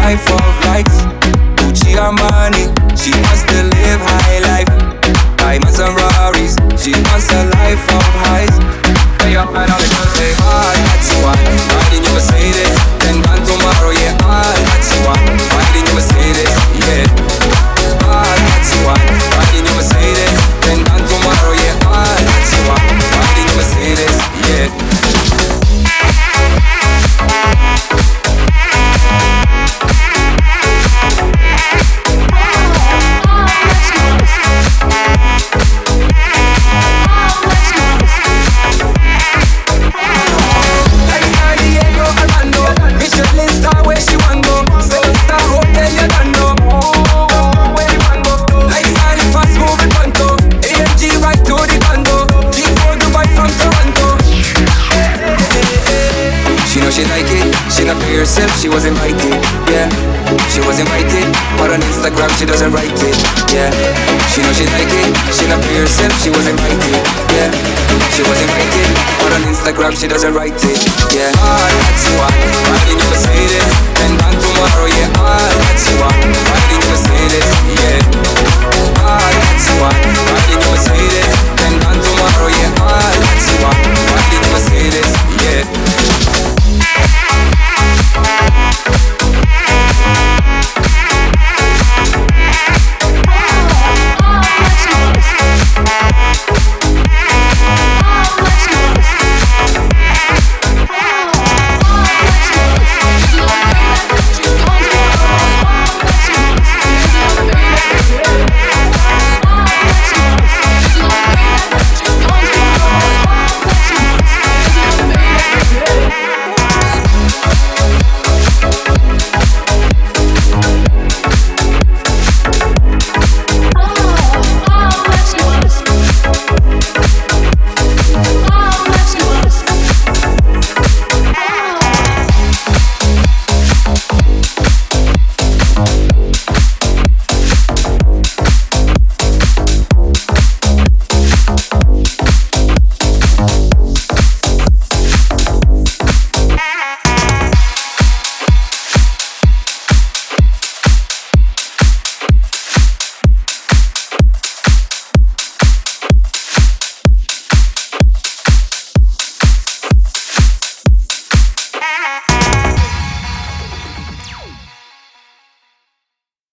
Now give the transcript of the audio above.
life of lights. Gucci Armani, she wants to live high life. Diamonds and Ferraris, she wants a life of highs. Way up and all the girls say, all that you want. Riding your Mercedes, then gone tomorrow, yeah. All that you want. Riding your Mercedes, yeah. All that you want. Riding your Mercedes, then gone tomorrow, yeah. All that you want. Riding your Mercedes, yeah. She like it, she not be herself, she was invited, yeah. She was invited, but on Instagram she doesn't write it, yeah. She know she like it, she not be herself, she was invited, yeah. She was invited, but on Instagram she doesn't write it, yeah. All that you want, riding your Mercedes, then gone tomorrow, yeah. All that you want, riding your Mercedes, yeah.